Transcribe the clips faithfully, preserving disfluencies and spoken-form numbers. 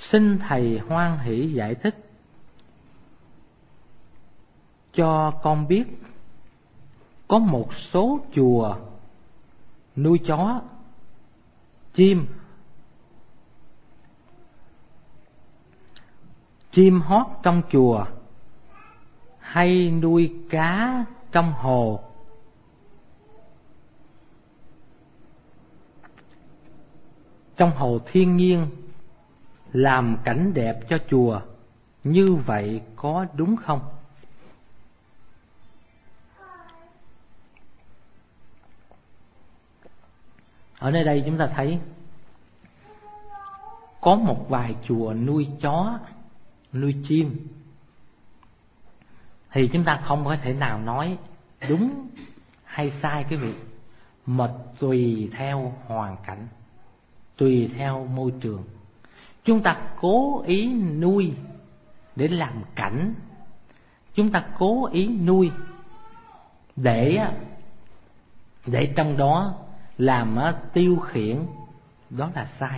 Xin thầy hoan hỷ giải thích cho con biết, có một số chùa nuôi chó, chim, chim hót trong chùa, hay nuôi cá trong hồ, trong hồ thiên nhiên, làm cảnh đẹp cho chùa. Như vậy có đúng không? Ở nơi đây chúng ta thấy có một vài chùa nuôi chó, nuôi chim, thì chúng ta không có thể nào nói đúng hay sai cái việc, mà tùy theo hoàn cảnh, tùy theo môi trường. Chúng ta cố ý nuôi để làm cảnh, chúng ta cố ý nuôi để để trong đó làm tiêu khiển, đó là sai.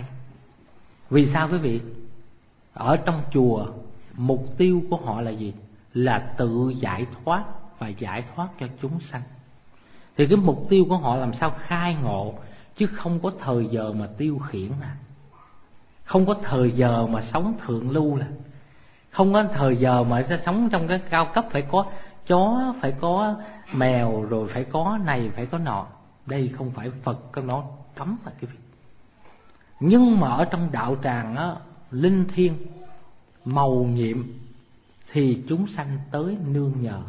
Vì sao quý vị? Ở trong chùa, mục tiêu của họ là gì? Là tự giải thoát và giải thoát cho chúng sanh. Thì cái mục tiêu của họ làm sao khai ngộ, chứ không có thời giờ mà tiêu khiển à. Không có thời giờ mà sống thượng lưu là, không có thời giờ mà sẽ sống trong cái cao cấp, phải có chó, phải có mèo, rồi phải có này, phải có nọ. Đây không phải Phật có nó cấm là cái việc. Nhưng mà ở trong đạo tràng á, linh thiêng, mầu nhiệm, thì chúng sanh tới nương nhờ.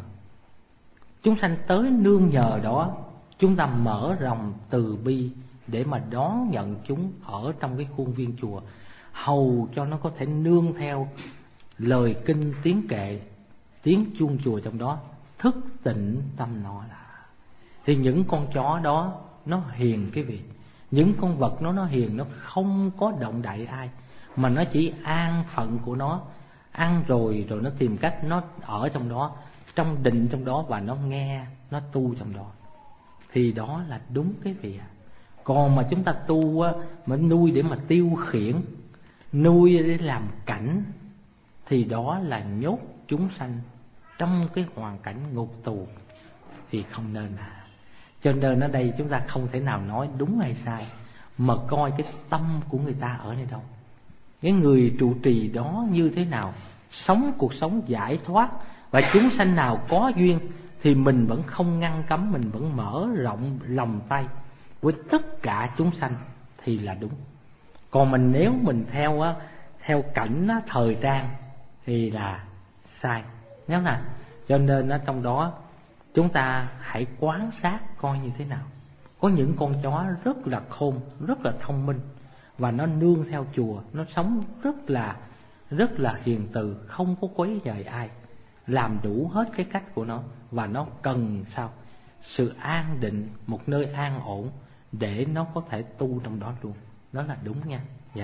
Chúng sanh tới nương nhờ đó, chúng ta mở rộng từ bi để mà đón nhận chúng ở trong cái khuôn viên chùa, hầu cho nó có thể nương theo lời kinh tiếng kệ, tiếng chuông chùa trong đó, thức tỉnh tâm nó là. Thì những con chó đó nó hiền cái vị, những con vật nó nó hiền, nó không có động đậy ai, mà nó chỉ an phận của nó, ăn rồi rồi nó tìm cách nó ở trong đó, trong định trong đó, và nó nghe, nó tu trong đó. Thì đó là đúng cái việc. Còn mà chúng ta tu á, mà nuôi để mà tiêu khiển, nuôi để làm cảnh, thì đó là nhốt chúng sanh trong cái hoàn cảnh ngục tù, thì không nên à. Cho nên ở đây chúng ta không thể nào nói đúng hay sai, mà coi cái tâm của người ta ở nơi đâu, cái người trụ trì đó như thế nào, sống cuộc sống giải thoát. Và chúng sanh nào có duyên thì mình vẫn không ngăn cấm, mình vẫn mở rộng lòng tay với tất cả chúng sanh thì là đúng. Còn mình nếu mình theo á, theo cảnh á, thời trang thì là sai, nhớ nè. Cho nên ở trong đó chúng ta hãy quan sát coi như thế nào. Có những con chó rất là khôn, rất là thông minh, và nó nương theo chùa, nó sống rất là rất là hiền từ, không có quấy rầy ai, làm đủ hết cái cách của nó, và nó cần sao? Sự an định, một nơi an ổn để nó có thể tu trong đó luôn. Đó là đúng nha. Dạ.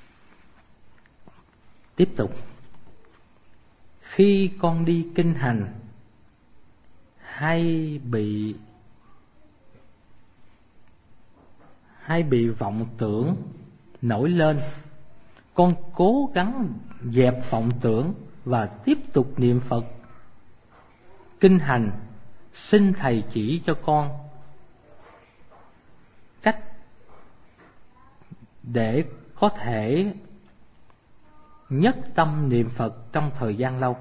Tiếp tục. Khi con đi kinh hành hay bị hay bị vọng tưởng nổi lên, con cố gắng dẹp vọng tưởng và tiếp tục niệm Phật kinh hành. Xin thầy chỉ cho con cách để có thể nhất tâm niệm Phật trong thời gian lâu.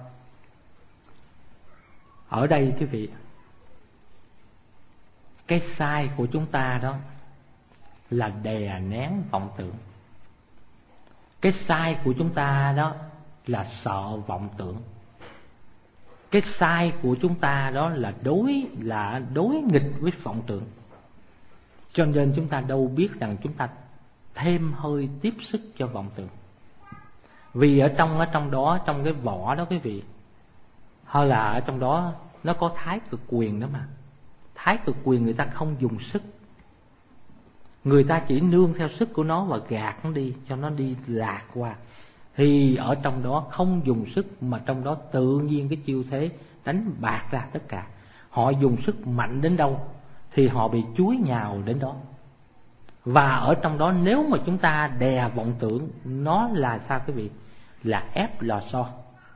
Ở đây quý vị, cái sai của chúng ta đó là đè nén vọng tưởng. Cái sai của chúng ta đó là sợ vọng tưởng. Cái sai của chúng ta đó là đối là đối nghịch với vọng tưởng. Cho nên chúng ta đâu biết rằng chúng ta thêm hơi tiếp sức cho vọng tưởng. Vì ở trong ở trong đó, trong cái vỏ đó quý vị, hay là ở trong đó nó có thái cực quyền đó mà. Thái cực quyền người ta không dùng sức, người ta chỉ nương theo sức của nó và gạt nó đi, cho nó đi lạc qua. Thì ở trong đó không dùng sức, mà trong đó tự nhiên cái chiêu thế đánh bạc ra tất cả. Họ dùng sức mạnh đến đâu thì họ bị chúi nhào đến đó. Và ở trong đó nếu mà chúng ta đè vọng tưởng, nó là sao quý vị? Là ép lò xo.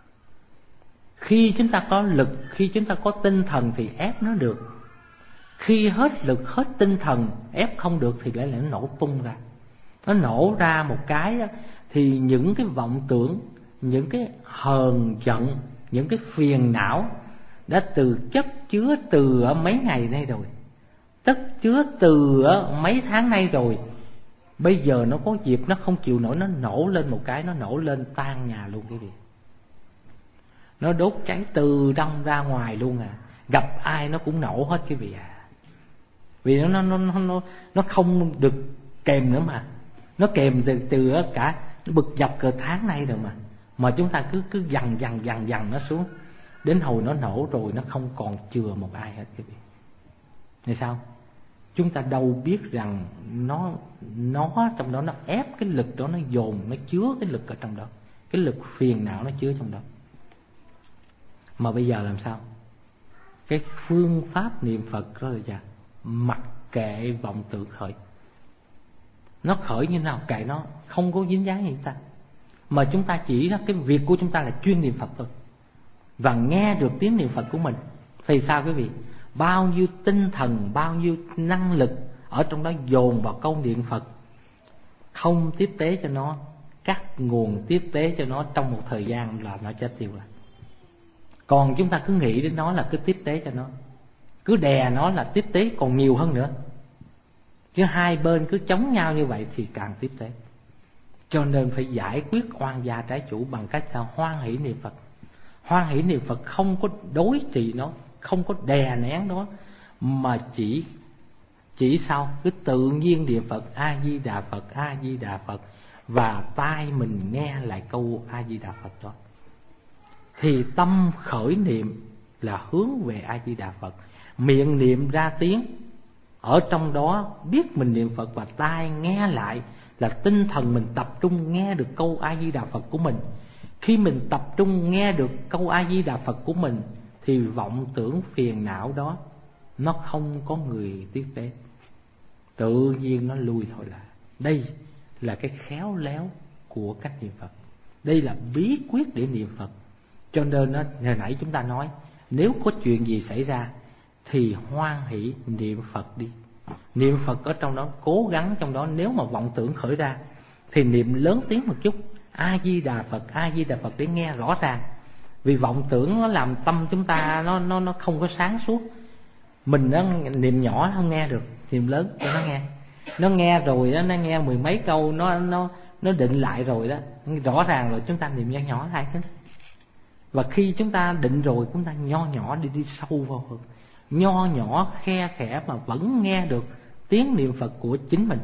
Khi chúng ta có lực, khi chúng ta có tinh thần thì ép nó được. Khi hết lực, hết tinh thần, ép không được thì lại lại nó nổ tung ra. Nó nổ ra một cái đó, thì những cái vọng tưởng, những cái hờn giận, những cái phiền não đã từ chất chứa từ ở mấy ngày nay rồi, chất chứa từ ở mấy tháng nay rồi. Bây giờ nó có dịp nó không chịu nổi, nó nổ lên một cái, nó nổ lên tan nhà luôn quý vị. Nó đốt cháy từ trong ra ngoài luôn à. Gặp ai nó cũng nổ hết quý vị à. Vì nó nó nó nó nó không được kèm nữa mà. Nó kèm từ từ cả nó bực dọc cỡ tháng nay rồi mà. Mà chúng ta cứ cứ dằn dằn dằn dằn nó xuống, đến hồi nó nổ rồi nó không còn chừa một ai hết quý vị. Thì sao? Chúng ta đâu biết rằng nó nó trong đó nó ép cái lực đó, nó dồn, nó chứa cái lực ở trong đó, cái lực phiền não nó chứa trong đó. Mà bây giờ làm sao? Cái phương pháp niệm Phật đó là gì? Mặc kệ vọng tưởng khởi. Nó khởi như nào kệ nó, không có dính dáng gì chúng ta. Mà chúng ta chỉ là cái việc của chúng ta là chuyên niệm Phật thôi, và nghe được tiếng niệm Phật của mình. Thì sao quý vị? Bao nhiêu tinh thần, bao nhiêu năng lực ở trong đó dồn vào câu niệm Phật, không tiếp tế cho nó, cắt nguồn tiếp tế cho nó trong một thời gian là nó chết tiêu rồi. Còn chúng ta cứ nghĩ đến nó là cứ tiếp tế cho nó, cứ đè nó là tiếp tế còn nhiều hơn nữa. Chứ hai bên cứ chống nhau như vậy thì càng tiếp tế. Cho nên phải giải quyết oan gia trái chủ bằng cách sao? Hoan hỷ niệm Phật. Hoan hỷ niệm Phật không có đối trị nó, không có đè nén nó, mà chỉ chỉ sao? Cứ tự nhiên niệm Phật, A Di Đà Phật, A Di Đà Phật, và tai mình nghe lại câu A Di Đà Phật đó. Thì tâm khởi niệm là hướng về A Di Đà Phật, miệng niệm ra tiếng, ở trong đó biết mình niệm Phật, và tai nghe lại là tinh thần mình tập trung nghe được câu A Di Đà Phật của mình. Khi mình tập trung nghe được câu A Di Đà Phật của mình thì vọng tưởng phiền não đó nó không có người tiếp tế, tự nhiên nó lui thôi. Là đây là cái khéo léo của cách niệm Phật, đây là bí quyết để niệm Phật. Cho nên đó, hồi nãy chúng ta nói, nếu có chuyện gì xảy ra thì hoan hỷ niệm Phật đi. Niệm Phật ở trong đó, cố gắng trong đó. Nếu mà vọng tưởng khởi ra thì niệm lớn tiếng một chút, A Di Đà Phật, A Di Đà Phật, để nghe rõ ràng. Vì vọng tưởng nó làm tâm chúng ta nó nó nó không có sáng suốt. Mình nó niệm nhỏ không nghe được, niệm lớn cho nó nghe. Nó nghe rồi đó, nó nghe mười mấy câu, nó nó nó định lại rồi đó, rõ ràng rồi, chúng ta niệm nhỏ nhỏ lại thế. Và khi chúng ta định rồi, chúng ta nho nhỏ đi đi sâu vào hơn, nho nhỏ khe khẽ mà vẫn nghe được tiếng niệm Phật của chính mình.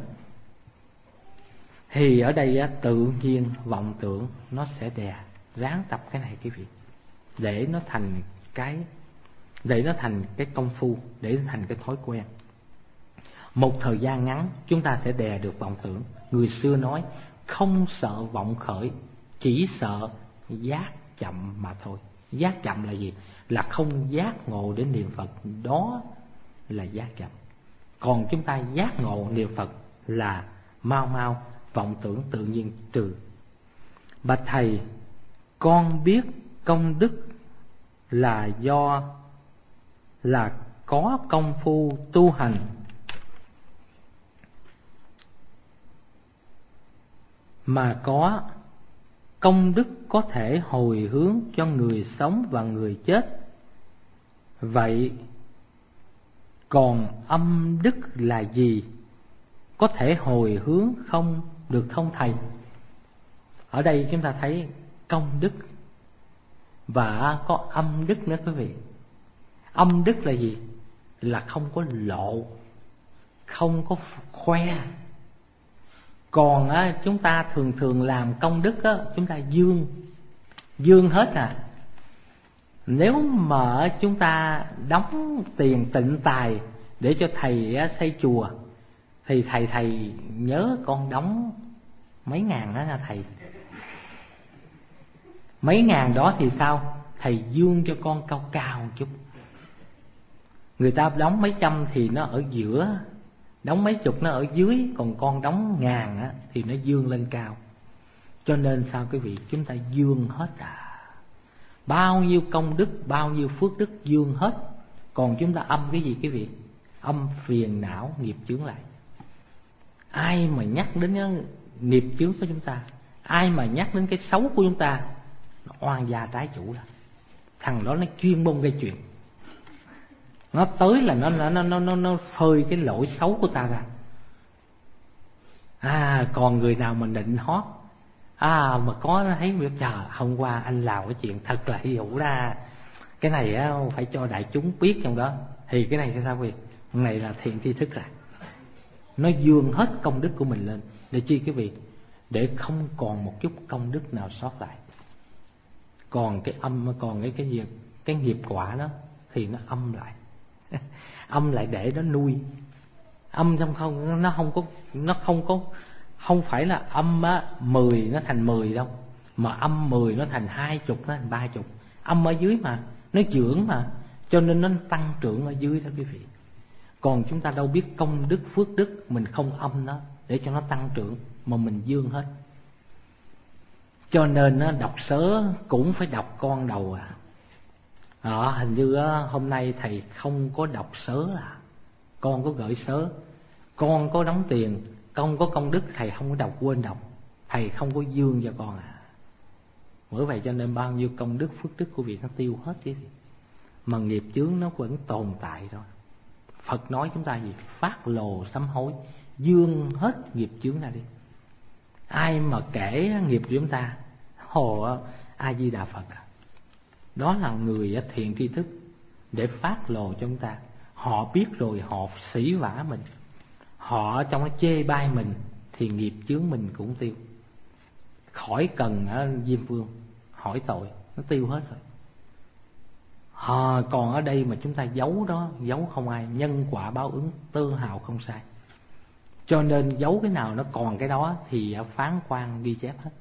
Thì ở đây á, tự nhiên vọng tưởng nó sẽ đè. Ráng tập cái này quý vị, để nó thành cái để nó thành cái công phu, để nó thành cái thói quen. Một thời gian ngắn chúng ta sẽ đè được vọng tưởng. Người xưa nói không sợ vọng khởi, chỉ sợ giác chậm mà thôi. Giác chậm là gì? Là không giác ngộ đến niệm Phật, đó là giác chậm. Còn chúng ta giác ngộ niệm Phật là mau mau, vọng tưởng tự nhiên trừ. Bạch thầy, con biết công đức là do là có công phu tu hành, mà có công đức có thể hồi hướng cho người sống và người chết. Vậy còn âm đức là gì? Có thể hồi hướng không được không thầy? Ở đây chúng ta thấy công đức và có âm đức nữa quý vị. Âm đức là gì? Là không có lộ, không có khoe. Còn á, chúng ta thường thường làm công đức á, chúng ta dương dương hết à. Nếu mà chúng ta đóng tiền tịnh tài để cho thầy á, xây chùa, thì thầy thầy nhớ con đóng mấy ngàn đó nha thầy. Mấy ngàn đó thì sao? Thầy dương cho con cao cao một chút. Người ta đóng mấy trăm thì nó ở giữa, đóng mấy chục nó ở dưới, còn con đóng ngàn á, thì nó dương lên cao. Cho nên sao quý vị, chúng ta dương hết à. Bao nhiêu công đức, bao nhiêu phước đức dương hết. Còn chúng ta âm cái gì quý vị? Âm phiền não nghiệp chướng lại. Ai mà nhắc đến cái nghiệp chướng của chúng ta, ai mà nhắc đến cái xấu của chúng ta, nó oan gia trái chủ rồi. Thằng đó nó chuyên môn gây chuyện. Nó tới là nó nó nó nó nó phơi cái lỗi xấu của ta ra. À, còn người nào mà nịnh hót, à mà có thấy biết trời, hôm qua anh làm cái chuyện thật là hiệu ra, cái này á phải cho đại chúng biết trong đó, thì cái này sẽ sao quý vị? Cái này là thiện tri thức rồi. Nó dương hết công đức của mình lên. Để chi quý vị? Để không còn một chút công đức nào sót lại. Còn cái âm, còn cái cái gì, cái nghiệp quả đó thì nó âm lại. Âm lại để nó nuôi. Âm trong không, nó không có, nó không có, không phải là âm á, mười nó thành mười đâu, mà âm mười nó thành hai chục, nó thành ba chục. Âm ở dưới mà, nó dưỡng mà, cho nên nó tăng trưởng ở dưới đó quý vị. Còn chúng ta đâu biết công đức phước đức, mình không âm nó để cho nó tăng trưởng, mà mình dương hết. Cho nên nó đọc sớ cũng phải đọc con đầu à. Đó, hình như á, hôm nay thầy không có đọc sớ à. Con có gửi sớ, con có đóng tiền, con có công đức, thầy không có đọc, quên đọc. Thầy không có dương cho con à. Bởi vậy cho nên bao nhiêu công đức phước đức của vị nó tiêu hết chứ. Mà nghiệp chướng nó vẫn tồn tại thôi. Phật nói chúng ta gì? Phát lồ sám hối, dương hết nghiệp chướng ra đi. Ai mà kể nghiệp của chúng ta, hồ A Di Đà Phật, đó là người thiện tri thức để phát lồ cho chúng ta. Họ biết rồi họ sỉ vả mình, họ trong nó chê bai mình, thì nghiệp chướng mình cũng tiêu. Khỏi cần ở Diêm Vương hỏi tội, nó tiêu hết rồi. À, còn ở đây mà chúng ta giấu đó, giấu không ai, nhân quả báo ứng tơ hào không sai. Cho nên giấu cái nào nó còn cái đó thì phán quan ghi chép hết.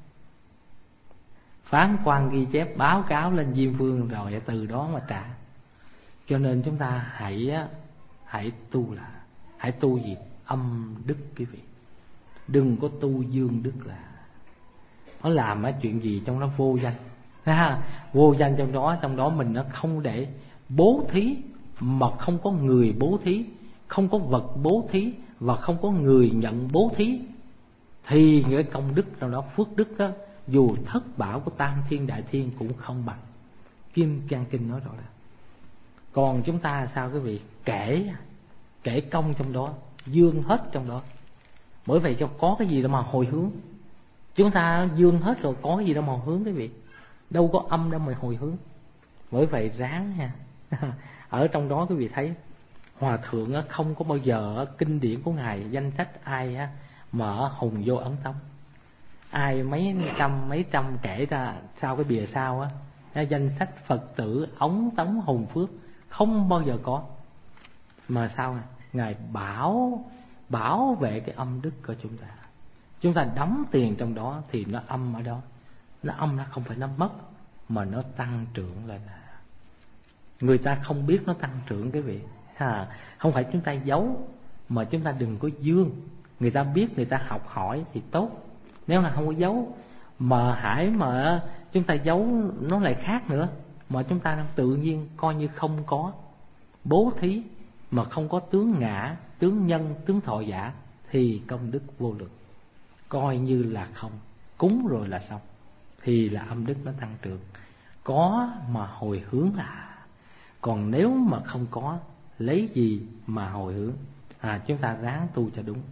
Phán quan ghi chép báo cáo lên Diêm Vương rồi từ đó mà trả. Cho nên chúng ta hãy hãy tu là hãy tu gì? Âm đức quý vị. Đừng có tu dương đức là. Nó làm á chuyện gì trong nó vô danh. Ha, vô danh trong đó, trong đó mình nó không để bố thí mà không có người bố thí, không có vật bố thí và không có người nhận bố thí, thì cái công đức trong đó, phước đức đó, dù thất bảo của tam thiên đại thiên cũng không bằng. Kim Cang Kinh nói rõ ràng. Còn chúng ta sao quý vị? Kể kể công trong đó, dương hết trong đó. Bởi vậy cho có cái gì đâu mà hồi hướng. Chúng ta dương hết rồi, có cái gì đâu mà hồi hướng quý vị. Đâu có âm đâu mà hồi hướng. Bởi vậy ráng nha. Ở trong đó quý vị thấy Hòa Thượng không có bao giờ kinh điển của Ngài danh sách ai mở hùng vô ấn tống. Ai mấy trăm mấy trăm kể ra sau cái bìa sau á, danh sách Phật tử ống tống hùng phước không bao giờ có. Mà sao Ngài bảo bảo vệ cái âm đức của chúng ta. Chúng ta đóng tiền trong đó thì nó âm ở đó. Nó âm nó không phải nó mất, mà nó tăng trưởng lên. Người ta không biết nó tăng trưởng quý vị. À, không phải chúng ta giấu, mà chúng ta đừng có dương. Người ta biết, người ta học hỏi thì tốt. Nếu là không có giấu, mà hãy mà chúng ta giấu nó lại khác nữa. Mà chúng ta tự nhiên coi như không có bố thí, mà không có tướng ngã, tướng nhân, tướng thọ giả, thì công đức vô lượng. Coi như là không, cúng rồi là xong, thì là âm đức nó tăng trưởng. Có mà hồi hướng là. Còn nếu mà không có, lấy gì mà hồi hướng? À, chúng ta ráng tu cho đúng.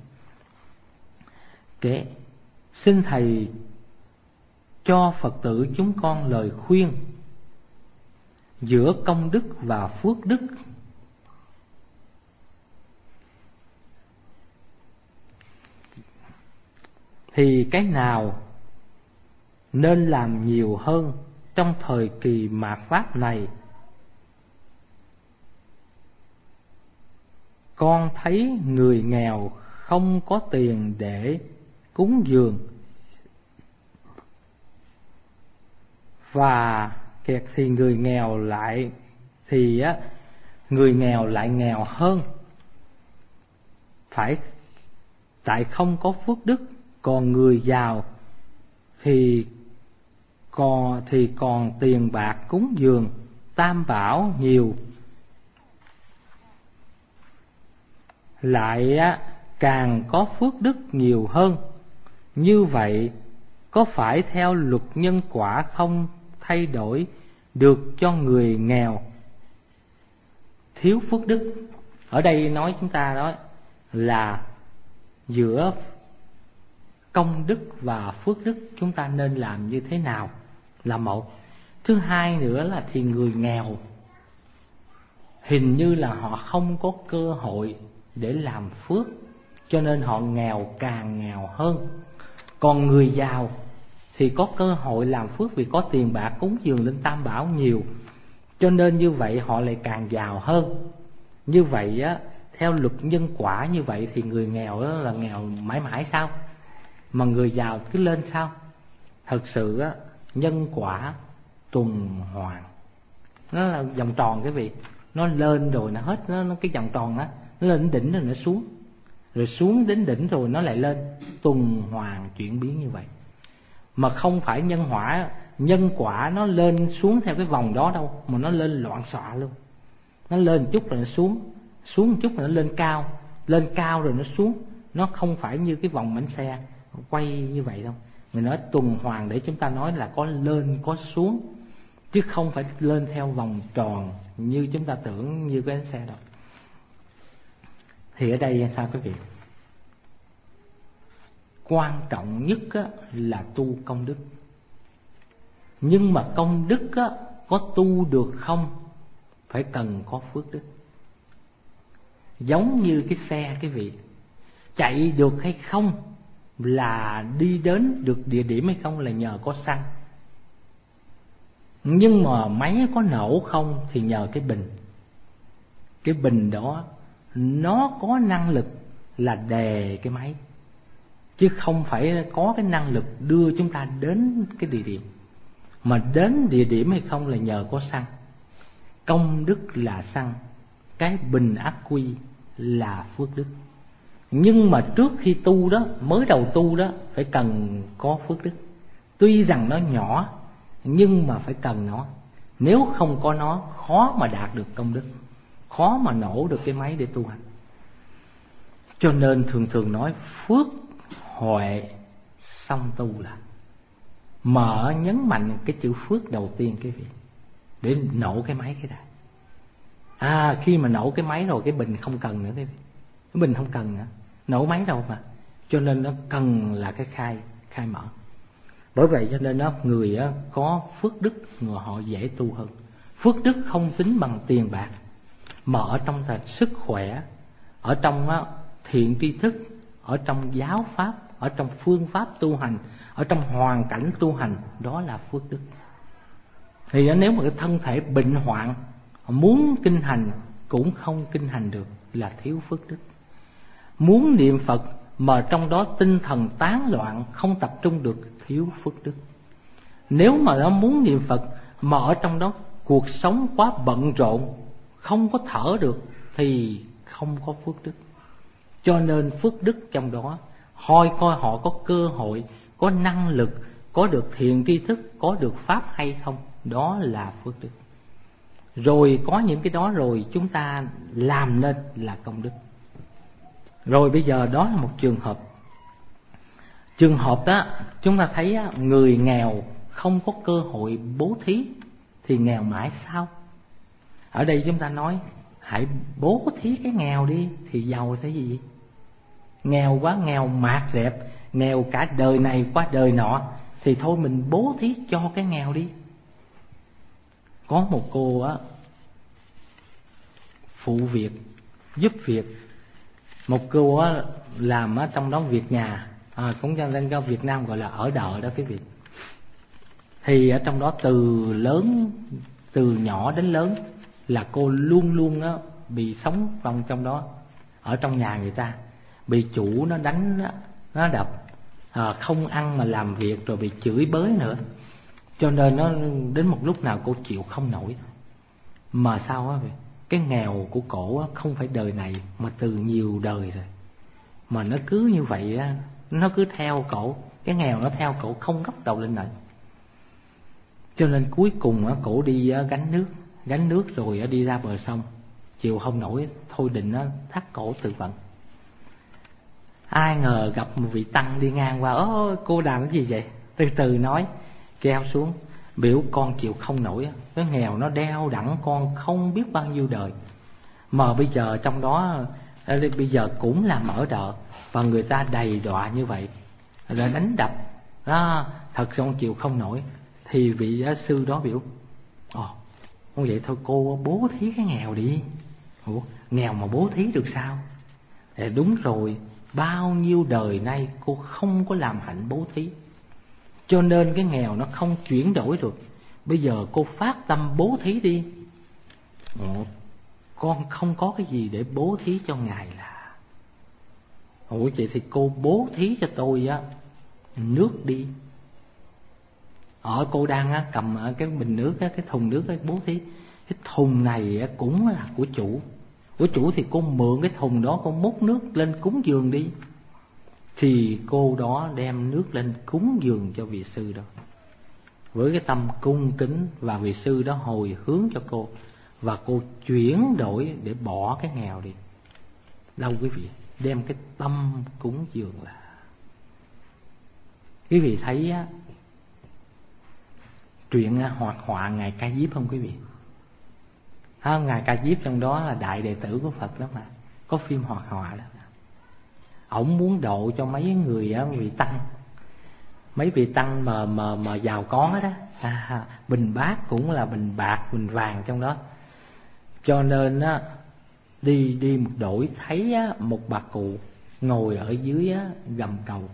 Kế, xin Thầy cho Phật tử chúng con lời khuyên giữa công đức và phước đức. Thì cái nào nên làm nhiều hơn trong thời kỳ mạt Pháp này? Con thấy người nghèo không có tiền để cúng dường, và kẹt thì người nghèo lại thì á người nghèo lại nghèo hơn. phải tại không có phước đức, còn người giàu thì còn thì còn tiền bạc cúng dường tam bảo nhiều, lại càng có phước đức nhiều hơn. Như vậy có phải theo luật nhân quả không thay đổi được cho người nghèo thiếu phước đức? Ở đây nói chúng ta nói là giữa công đức và phước đức chúng ta nên làm như thế nào là một. Thứ hai nữa là thì người nghèo hình như là họ không có cơ hội để làm phước, cho nên họ nghèo càng nghèo hơn. Còn người giàu thì có cơ hội làm phước vì có tiền bạc cúng dường lên tam bảo nhiều, cho nên như vậy họ lại càng giàu hơn. Như vậy á, theo luật nhân quả như vậy thì người nghèo đó là nghèo mãi mãi sao? Mà người giàu cứ lên sao? Thật sự á, nhân quả tuần hoàn, nó là vòng tròn cái vị. Nó lên rồi nó hết, nó, nó cái vòng tròn đó, nó lên đến đỉnh rồi nó xuống, rồi xuống đến đỉnh rồi nó lại lên, tuần hoàn chuyển biến như vậy. Mà không phải nhân hỏa, nhân quả nó lên xuống theo cái vòng đó đâu, mà nó lên loạn xạ luôn. Nó lên một chút rồi nó xuống, xuống một chút rồi nó lên cao, lên cao rồi nó xuống. Nó không phải như cái vòng bánh xe quay như vậy đâu. Người nói tuần hoàn để chúng ta nói là có lên có xuống, chứ không phải lên theo vòng tròn như chúng ta tưởng như cái bánh xe đâu. Thì ở đây sao quý vị? Quan trọng nhất á, là tu công đức. Nhưng mà công đức á, có tu được không phải cần có phước đức. Giống như cái xe quý vị, chạy được hay không là đi đến được địa điểm hay không là nhờ có xăng. Nhưng mà máy có nổ không thì nhờ cái bình. Cái bình đó nó có năng lực là đè cái máy, chứ không phải có cái năng lực đưa chúng ta đến cái địa điểm. Mà đến địa điểm hay không là nhờ có xăng. Công đức là xăng, cái bình ắc quy là phước đức. Nhưng mà trước khi tu đó, mới đầu tu đó, phải cần có phước đức. Tuy rằng nó nhỏ nhưng mà phải cần nó. Nếu không có nó, khó mà đạt được công đức, khó mà nổ được cái máy để tu hành. Cho nên thường thường nói phước huệ xong tu là mở, nhấn mạnh cái chữ phước đầu tiên cái việc để nổ cái máy cái đã. À, khi mà nổ cái máy rồi cái bình không cần nữa cái, cái bình không cần nữa, nổ máy đâu mà. Cho nên nó cần là cái khai khai mở. Bởi vậy cho nên nó người có phước đức người họ dễ tu hơn. Phước đức không tính bằng tiền bạc, mà ở trong là sức khỏe, ở trong thiện tri thức, ở trong giáo pháp, ở trong phương pháp tu hành, ở trong hoàn cảnh tu hành, đó là phước đức. Thì nếu mà cái thân thể bệnh hoạn, muốn kinh hành cũng không kinh hành được là thiếu phước đức. Muốn niệm Phật mà trong đó tinh thần tán loạn, không tập trung được, thiếu phước đức. Nếu mà nó muốn niệm Phật mà ở trong đó cuộc sống quá bận rộn, không có thở được thì không có phước đức. Cho nên phước đức trong đó hoi coi họ có cơ hội, có năng lực, có được thiện tri thức, có được pháp hay không, đó là phước đức. Rồi có những cái đó rồi chúng ta làm nên là công đức. Rồi bây giờ đó là một trường hợp. Trường hợp đó chúng ta thấy người nghèo không có cơ hội bố thí thì nghèo mãi sao? Ở đây chúng ta nói hãy bố thí cái nghèo đi thì giàu thế gì? Nghèo quá, nghèo mạt rẹp, nghèo cả đời này qua đời nọ, thì thôi mình bố thí cho cái nghèo đi. Có một cô á, phụ việc, giúp việc. Một cô á, làm ở trong đó việc nhà, à, cũng cho nên cho Việt Nam gọi là ở đợ đó quý vị. Thì ở trong đó từ lớn, từ nhỏ đến lớn là cô luôn luôn á, bị sống vòng trong đó, ở trong nhà người ta, bị chủ nó đánh, nó đập, à, không ăn mà làm việc, rồi bị chửi bới nữa. Cho nên nó đến một lúc nào cô chịu không nổi. Mà sao á, cái nghèo của cổ á, không phải đời này mà từ nhiều đời rồi. Mà nó cứ như vậy á, nó cứ theo cổ, cái nghèo nó theo cổ không ngóc đầu lên nổi. Cho nên cuối cùng á, cổ đi gánh nước, gánh nước rồi đi ra bờ sông, chịu không nổi, thôi định nó thắt cổ tự vận. Ai ngờ gặp một vị tăng đi ngang qua, ơ cô làm cái gì vậy? Từ từ nói, kéo xuống, biểu con chịu không nổi, cái nghèo nó đeo đẳng con không biết bao nhiêu đời. Mà bây giờ trong đó, bây giờ cũng làm ở đợ, và người ta đầy đọa như vậy, rồi đánh đập, đó, thật sự chịu không nổi. Thì vị sư đó biểu, ồ, không vậy thôi cô bố thí cái nghèo đi. Ủa, nghèo mà bố thí được sao? Để đúng rồi, bao nhiêu đời nay cô không có làm hạnh bố thí, cho nên cái nghèo nó không chuyển đổi được. Bây giờ cô phát tâm bố thí đi. Ủa, con không có cái gì để bố thí cho ngài là. Ủa vậy thì cô bố thí cho tôi á nước đi. Ở cô đang á, cầm ở cái bình nước á, cái thùng nước á, bố thí. Cái thùng này á, cũng là của chủ. Của chủ thì cô mượn cái thùng đó, cô múc nước lên cúng dường đi. Thì cô đó đem nước lên cúng dường cho vị sư đó, với cái tâm cung kính, và vị sư đó hồi hướng cho cô, và cô chuyển đổi để bỏ cái nghèo đi. Đâu quý vị, đem cái tâm cúng dường là. Quý vị thấy á, chuyện hoạt họa Ngài Ca Diếp không quý vị? À, Ngài Ca Diếp trong đó là đại đệ tử của Phật đó mà, có phim hoạt họa đó. Ổng muốn độ cho mấy người á, vị tăng, mấy vị tăng mà mà mà giàu có đó, à, bình bát cũng là bình bạc, bình vàng trong đó. Cho nên á, đi đi một đổi thấy á, một bà cụ ngồi ở dưới á, gầm cầu,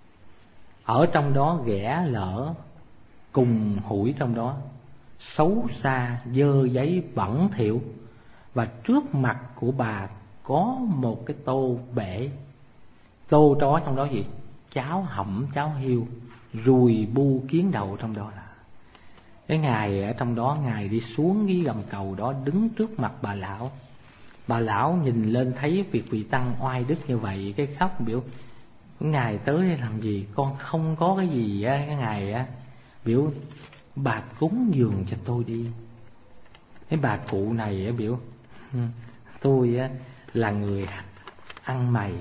ở trong đó ghẻ lỡ cùng hủi trong đó, xấu xa, dơ giấy, bẩn thỉu. Và trước mặt của bà có một cái tô bể, tô đó trong đó gì? Cháo hẩm, cháo hiêu, ruồi bu kiến đầu trong đó là. Cái ngài ở trong đó, ngài đi xuống cái gầm cầu đó, đứng trước mặt bà lão. Bà lão nhìn lên thấy việc vị tăng oai đức như vậy, cái khóc biểu, ngài tới đây làm gì? Con không có cái gì á. Cái ngài á biểu, bà cúng dường cho tôi đi. Cái bà cụ này á biểu, tôi á là người ăn mày,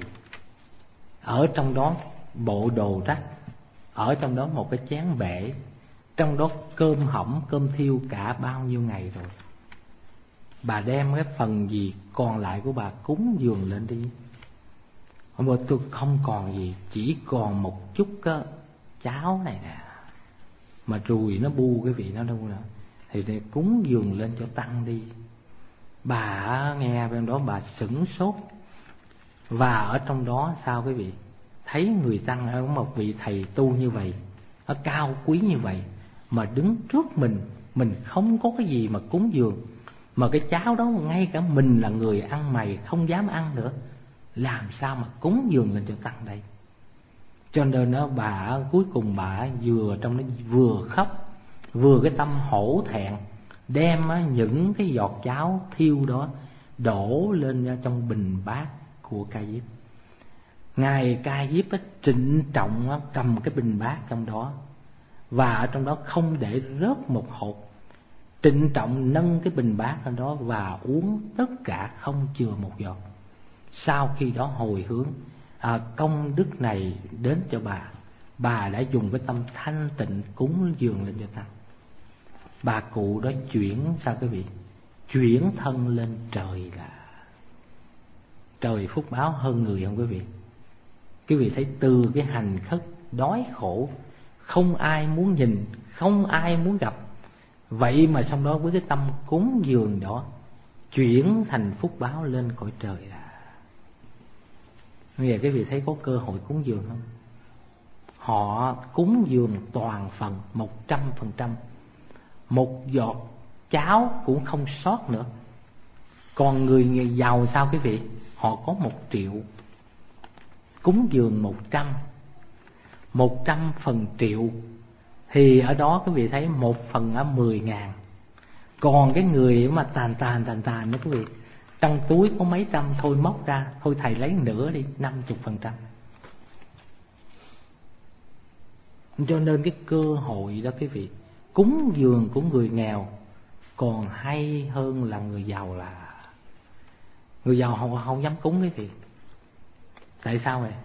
ở trong đó bộ đồ rách, ở trong đó một cái chén bể, trong đó cơm hỏng, cơm thiêu cả bao nhiêu ngày rồi. Bà đem cái phần gì còn lại của bà cúng dường lên đi. Mà tôi không còn gì, chỉ còn một chút á, cháo này nè, mà ruồi nó bu cái vị nó đâu nữa, thì để cúng dường lên cho tăng đi. Bà nghe bên đó bà sửng sốt. Và ở trong đó sao quý vị? Thấy người tăng ở một vị thầy tu như vậy, ở cao quý như vậy, mà đứng trước mình, mình không có cái gì mà cúng dường, mà cái cháo đó ngay cả mình là người ăn mày không dám ăn nữa, làm sao mà cúng dường lên cho tăng đây? Cho nên đó, bà cuối cùng bà vừa trong nó vừa khóc, vừa cái tâm hổ thẹn, đem những cái giọt cháo thiêu đó đổ lên trong bình bát của Ca Diếp. Ngài Ca Diếp trịnh trọng cầm cái bình bát trong đó, và ở trong đó không để rớt một hột, trịnh trọng nâng cái bình bát trong đó và uống tất cả không chừa một giọt. Sau khi đó hồi hướng, à, công đức này đến cho bà, bà đã dùng cái tâm thanh tịnh cúng dường lên cho tăng. Bà cụ đó chuyển, sao quý vị? Chuyển thân lên trời là. Trời phúc báo hơn người không quý vị? Quý vị thấy từ cái hành khất đói khổ, không ai muốn nhìn, không ai muốn gặp, vậy mà xong đó với cái tâm cúng dường đó, chuyển thành phúc báo lên cõi trời là. Bây giờ quý vị thấy có cơ hội cúng dường không? Họ cúng dường toàn phần, một trăm phần trăm, một giọt cháo cũng không sót nữa. Còn người giàu sao quý vị? Họ có một triệu, cúng dường một trăm, một trăm phần triệu, thì ở đó quý vị thấy một phần ở mười ngàn. Còn cái người mà tàn tàn tàn tàn đó quý vị, trong túi có mấy trăm, thôi móc ra, thôi thầy lấy nửa đi, năm mươi phần trăm. Cho nên cái cơ hội đó quý vị, cúng dường của người nghèo còn hay hơn là người giàu. Là người giàu không, không dám cúng quý vị. Tại sao vậy?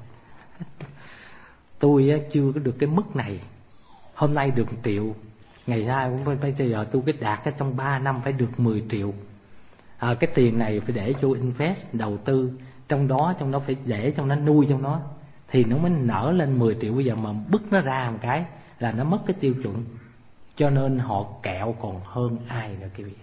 Tôi chưa có được cái mức này, hôm nay được một triệu, ngày ra cũng bây giờ tôi cái đạt cái trong ba năm phải được mười triệu. À, cái tiền này phải để cho invest, đầu tư trong đó, trong đó phải để trong nó nuôi trong đó thì nó mới nở lên mười triệu. Bây giờ mà bứt nó ra một cái là nó mất cái tiêu chuẩn. Cho nên họ kẹo còn hơn ai nữa quý vị.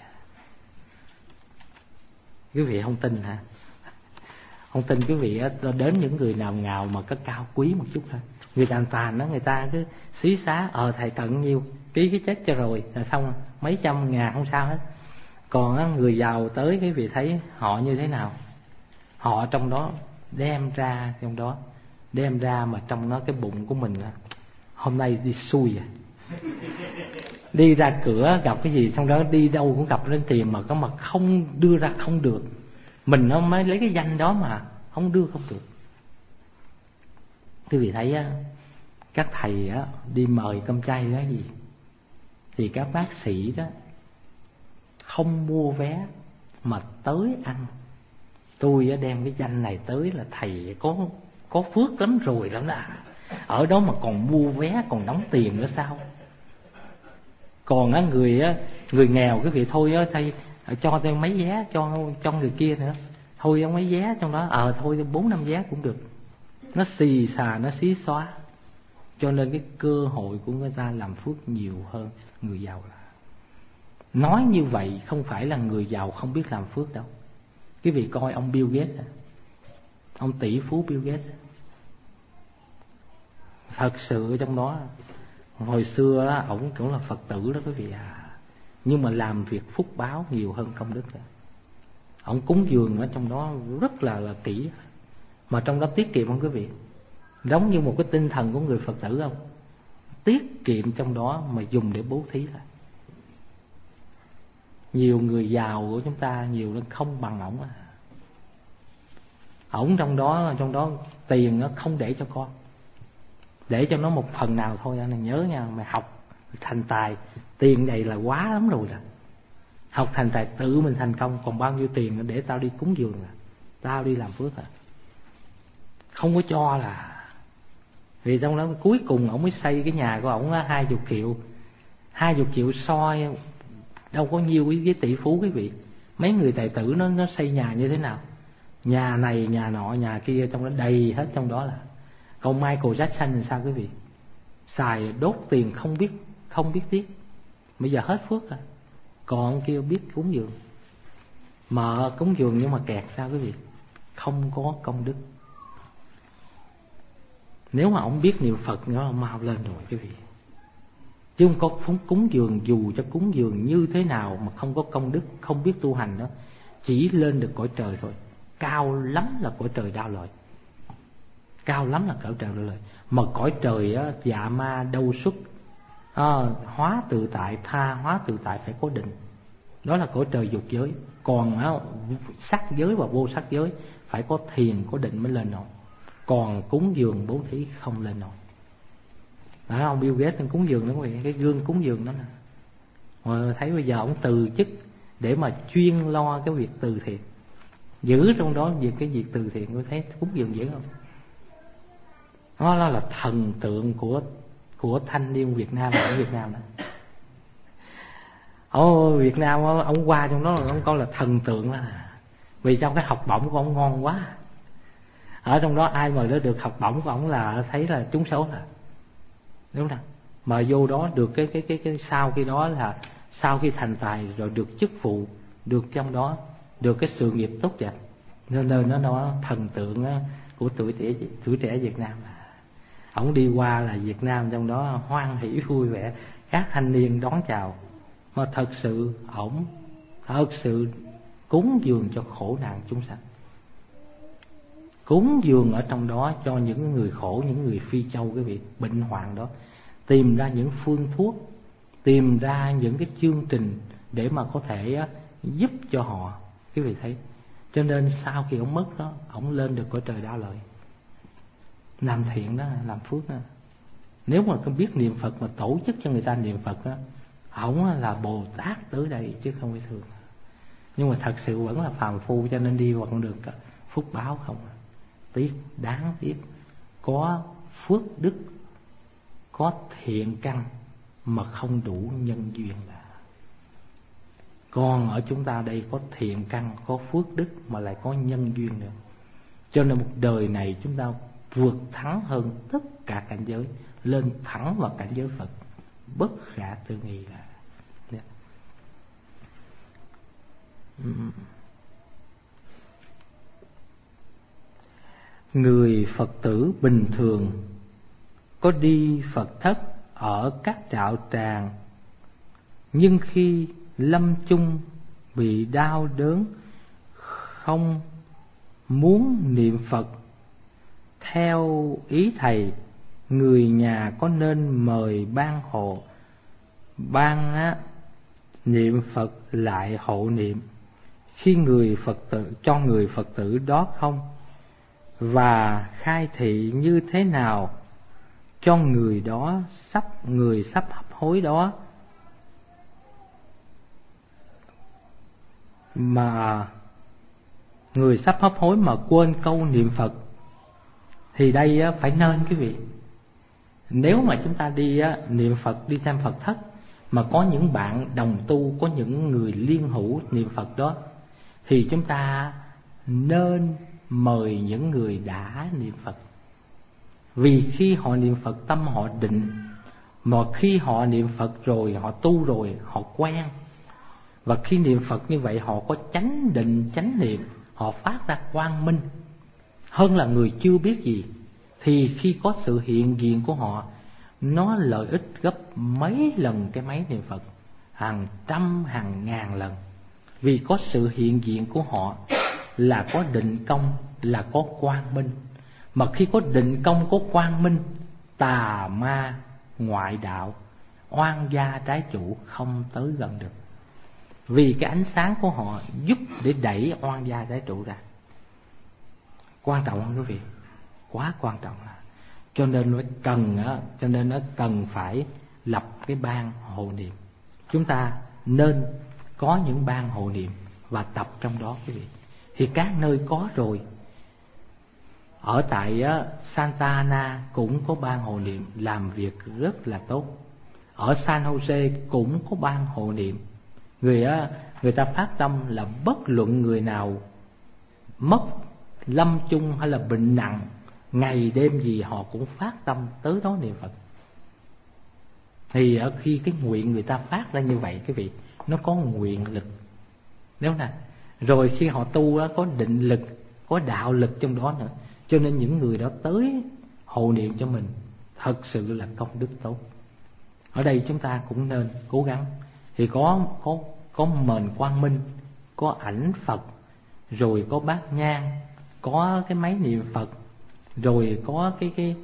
Quý vị không tin hả? Không tin quý vị đến những người nào ngào mà có cao quý một chút thôi. Người tàn tàn đó, người ta cứ xí xá, ờ thầy cần nhiêu, ký cái chết cho rồi là xong, mấy trăm ngàn không sao hết. Còn người giàu tới quý vị thấy họ như thế nào? Họ trong đó đem ra, trong đó đem ra mà trong nó cái bụng của mình hôm nay đi xui à. Đi ra cửa gặp cái gì trong đó, đi đâu cũng gặp lên tiền mà có mà không đưa ra không được. Mình nó mới lấy cái danh đó mà không đưa không được. Quý vị thấy á, các thầy á đi mời cơm chay đó gì thì các bác sĩ đó không mua vé mà tới ăn. Tôi á đem cái danh này tới là thầy có có phước lắm rồi lắm đó. Ở đó mà còn mua vé, còn đóng tiền nữa sao? Còn á người á người nghèo quý vị thôi á, thầy cho tôi mấy vé cho cho người kia nữa. Thôi ông mấy vé trong đó, ờ thôi bốn năm vé cũng được. Nó xì xà, nó xí xóa. Cho nên cái cơ hội của người ta làm phước nhiều hơn người giàu. Là nói như vậy không phải là người giàu không biết làm phước đâu. Quý vị coi ông Bill Gates, ông tỷ phú Bill Gates, thật sự trong đó hồi xưa đó, ổng cũng là Phật tử đó quý vị à, nhưng mà làm việc phúc báo nhiều hơn công đức. Ổng cúng dường ở trong đó rất là là kỹ, mà trong đó tiết kiệm không quý vị? Giống như một cái tinh thần của người Phật tử không? Tiết kiệm trong đó mà dùng để bố thí là. Nhiều người giàu của chúng ta nhiều nó không bằng ổng à. Ổng trong đó trong đó tiền nó không để cho con, để cho nó một phần nào thôi. Anh nhớ nha, mày học thành tài, tiền này là quá lắm rồi đó. Học thành tài tự mình thành công, còn bao nhiêu tiền để tao đi cúng dường à, tao đi làm phước à. Không có cho là. Vì trong đó cuối cùng ổng mới xây cái nhà của ổng hai chục triệu. Hai chục triệu soi đâu có nhiêu với tỷ phú quý vị. Mấy người tài tử nó nó xây nhà như thế nào? Nhà này, nhà nọ, nhà kia trong đó đầy hết trong đó là. Còn Michael Jackson thì sao quý vị? Xài đốt tiền không biết không biết tiếc. Bây giờ hết phước rồi. Còn ông kia biết cúng dường. Mà cúng dường nhưng mà kẹt sao quý vị? Không có công đức. Nếu mà ông biết niệm Phật nữa mau lên rồi quý vị. Chứ không có phúng cúng dường, dù cho cúng dường như thế nào mà không có công đức, không biết tu hành đó, chỉ lên được cõi trời thôi. Cao lắm là cõi trời đau lợi. Cao lắm là cõi trời đau lợi. Mà cõi trời á, dạ ma đâu xuất à, hóa tự tại, tha hóa tự tại phải có định. Đó là cõi trời dục giới. Còn á, sắc giới và vô sắc giới phải có thiền, có định mới lên nổi. Còn cúng dường bố thí không lên nổi. Đó, ông Bill Gates cúng dường đó quý vị, cái gương cúng dường đó nè. Mà thấy bây giờ ông từ chức để mà chuyên lo cái việc từ thiện, giữ trong đó việc cái việc từ thiện. Tôi thấy cúng dường dữ không? Nó là thần tượng của của thanh niên Việt Nam ở Việt Nam đó. Ồ, Việt Nam ông qua trong đó ông coi là thần tượng đó. Vì trong cái học bổng của ông ngon quá. Ở trong đó ai mà được học bổng của ông là thấy là trúng số à. Đúng không? Mà vô đó được cái cái cái cái sau khi đó là sau khi thành tài rồi được chức vụ, được trong đó được cái sự nghiệp tốt đẹp. Nên nên nó nó thần tượng của tuổi trẻ tuổi trẻ Việt Nam. Ông đi qua là Việt Nam trong đó hoan hỉ vui vẻ, các thanh niên đón chào. Mà thật sự ổng thật sự cúng dường cho khổ nạn chúng sanh, cúng dường ở trong đó cho những người khổ, những người phi châu quý vị, bệnh hoạn đó, tìm ra những phương thuốc, tìm ra những cái chương trình để mà có thể giúp cho họ. Quý vị thấy Cho nên sau khi ông mất đó, ông lên được cõi trời Đa Lợi, làm thiện đó, làm phước đó. Nếu mà không biết niệm Phật mà tổ chức cho người ta niệm Phật đó, ổng là Bồ Tát tới đây chứ không phải thường. Nhưng mà thật sự vẫn là phàm phu, cho nên đi vào con đường phúc báo không. Tiếc, đáng tiếc. Có phước đức, có thiện căn mà không đủ nhân duyên là. Còn ở chúng ta đây có thiện căn, có phước đức mà lại có nhân duyên nữa. Cho nên một đời này chúng ta vượt thắng hơn tất cả cảnh giới, lên thẳng vào cảnh giới Phật, bất khả tư nghị là. Người Phật tử bình thường có đi Phật thất ở các đạo tràng, nhưng khi lâm chung bị đau đớn, không muốn niệm Phật theo ý thầy, người nhà có nên mời ban hộ ban á, niệm Phật lại hộ niệm khi người Phật tử cho người Phật tử đó không? Và khai thị như thế nào cho người đó sắp người sắp hấp hối đó mà người sắp hấp hối mà quên câu niệm Phật? Thì đây phải nên quý vị. Nếu mà chúng ta đi niệm Phật, đi xem Phật thất mà có những bạn đồng tu, có những người liên hữu niệm Phật đó, thì chúng ta nên mời những người đã niệm Phật. Vì khi họ niệm Phật tâm họ định, mà khi họ niệm Phật rồi, họ tu rồi, họ quen. Và khi niệm Phật như vậy họ có chánh định, chánh niệm, họ phát ra quang minh hơn là người chưa biết gì. Thì khi có sự hiện diện của họ, nó lợi ích gấp mấy lần cái máy niệm Phật, hàng trăm hàng ngàn lần. Vì có sự hiện diện của họ là có định công, là có quang minh. Mà khi có định công, có quang minh, tà ma ngoại đạo, oan gia trái chủ không tới gần được. Vì cái ánh sáng của họ giúp để đẩy oan gia trái chủ ra. Quan trọng không quý vị? Quá quan trọng. Cho nên nó cần cho nên nó cần phải lập cái ban hộ niệm. Chúng ta nên có những ban hộ niệm và tập trong đó quý vị. Thì các nơi có rồi. Ở tại Santa Ana cũng có ban hộ niệm làm việc rất là tốt. Ở San Jose cũng có ban hộ niệm. Người người ta phát tâm là bất luận người nào mất, lâm chung hay là bệnh nặng, ngày đêm gì họ cũng phát tâm tới đó niệm Phật. Thì ở khi cái nguyện người ta phát ra như vậy quý vị, nó có nguyện lực. Nếu nè, rồi khi họ tu đó, có định lực, có đạo lực trong đó nữa. Cho nên những người đó tới hộ niệm cho mình thật sự là công đức tốt. Ở đây chúng ta cũng nên cố gắng. Thì có có có mền quang minh, có ảnh Phật, rồi có bát nhang, có cái máy niệm Phật, rồi có cái cái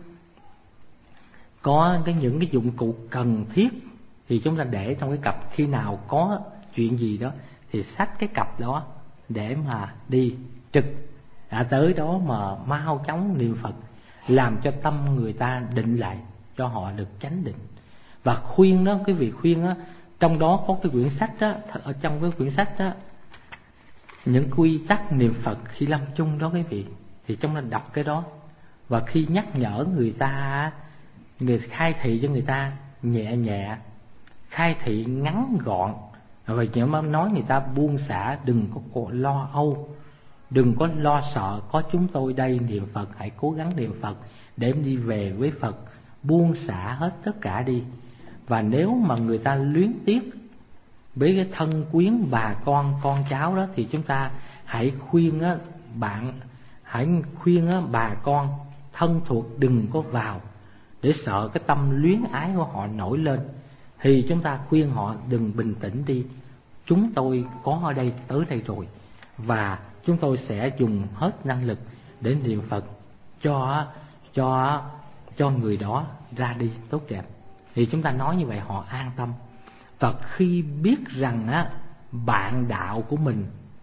có cái những cái dụng cụ cần thiết. Thì chúng ta để trong cái cặp, khi nào có chuyện gì đó thì xách cái cặp đó để mà đi trực đã tới đó mà mau chóng niệm Phật, làm cho tâm người ta định lại, cho họ được chánh định. Và khuyên đó, cái vị khuyên đó, trong đó có cái quyển sách đó, ở trong cái quyển sách đó, những quy tắc niệm Phật khi lâm chung đó quý vị, thì trong đó đọc cái đó. Và khi nhắc nhở người ta, người khai thị cho người ta nhẹ nhẹ, khai thị ngắn gọn, rồi chỉ nói người ta buông xả, đừng có lo âu, đừng có lo sợ, có chúng tôi đây niệm Phật, hãy cố gắng niệm Phật để đi về với Phật, buông xả hết tất cả đi. Và nếu mà người ta luyến tiếc với cái thân quyến bà con, con cháu đó, thì chúng ta hãy khuyên á, bạn hãy khuyên á, bà con thân thuộc đừng có vào, để sợ cái tâm luyến ái của họ nổi lên. Thì chúng ta khuyên họ đừng, bình tĩnh đi, chúng tôi có ở đây, tới đây rồi, và chúng tôi sẽ dùng hết năng lực để niệm Phật cho cho cho người đó ra đi tốt đẹp. Thì chúng ta nói như vậy họ an tâm. Và khi biết rằng á, bạn đạo của mình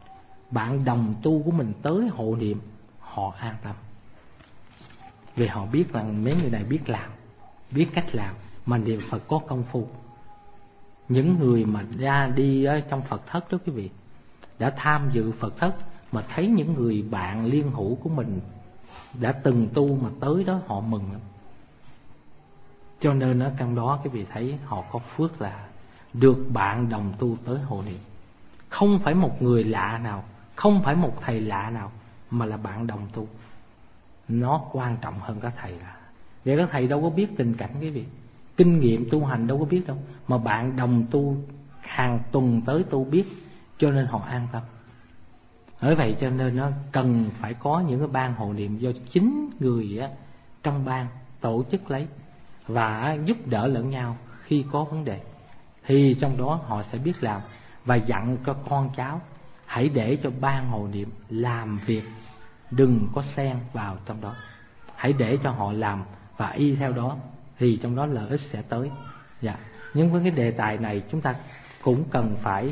bạn đồng tu của mình tới hộ niệm, họ an tâm. Vì họ biết rằng mấy người này biết làm, biết cách làm, mà niệm Phật có công phu. Những người mà ra đi ở trong Phật thất đó quý vị, đã tham dự Phật thất mà thấy những người bạn liên hữu của mình đã từng tu mà tới đó, họ mừng lắm. Cho nên ở trong đó quý vị thấy họ có phước là được bạn đồng tu tới hộ niệm. Không phải một người lạ nào, không phải một thầy lạ nào, mà là bạn đồng tu. Nó quan trọng hơn các thầy là, vì các thầy đâu có biết tình cảnh quý vị, kinh nghiệm tu hành đâu có biết đâu, mà bạn đồng tu hàng tuần tới tu biết, cho nên họ an tâm. Bởi vậy cho nên nó cần phải có những cái ban hộ niệm do chính người á, trong ban tổ chức lấy và giúp đỡ lẫn nhau khi có vấn đề. Thì trong đó họ sẽ biết làm và dặn cho con cháu hãy để cho ban hộ niệm làm việc, đừng có xen vào trong đó. Hãy để cho họ làm và y theo đó, thì trong đó lợi ích sẽ tới. Dạ. Nhưng với cái đề tài này chúng ta cũng cần phải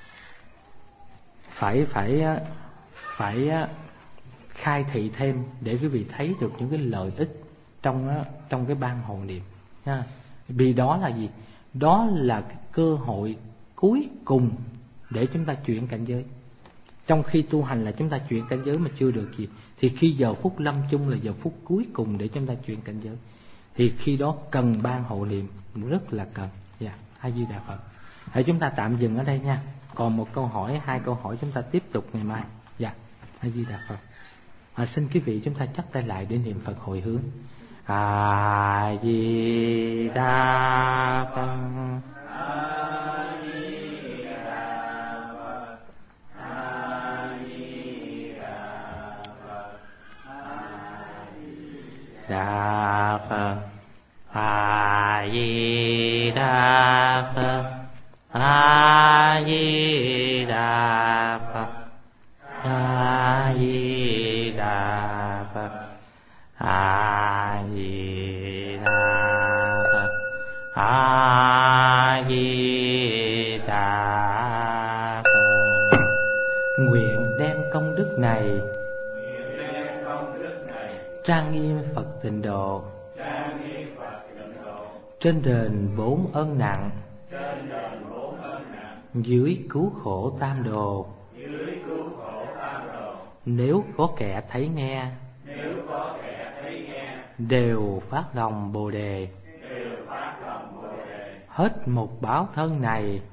phải phải phải khai thị thêm để quý vị thấy được những cái lợi ích trong trong cái ban hộ niệm nha. Vì đó là gì? Đó là cái cơ hội cuối cùng để chúng ta chuyển cảnh giới. Trong khi tu hành là chúng ta chuyển cảnh giới mà chưa được gì, thì khi giờ phút lâm chung là giờ phút cuối cùng để chúng ta chuyển cảnh giới, thì khi đó cần ban hộ niệm, rất là cần. Dạ, A Di Đà Phật. Hãy chúng ta tạm dừng ở đây nha. Còn một câu hỏi, hai câu hỏi chúng ta tiếp tục ngày mai. Dạ, A Di Đà Phật. À, xin quý vị chúng ta chắp tay lại để niệm Phật hồi hướng. A Di Đà Phật. Đà Phật. A Di Đà Phật. A Di Đà Phật. A Di Đà Phật. A Di Đà Phật. A Di Đà Phật. Nguyện đem công đức này trang nghiêm Phật Tịnh Độ, trên đền bốn ân nặng, dưới cứu khổ tam đồ. Nếu có kẻ thấy nghe, đều phát lòng Bồ Đề. Hết một báo thân này,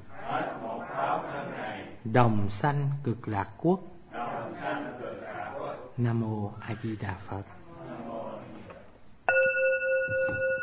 đồng sanh cực lạc quốc. Nam mô A Di Đà Phật.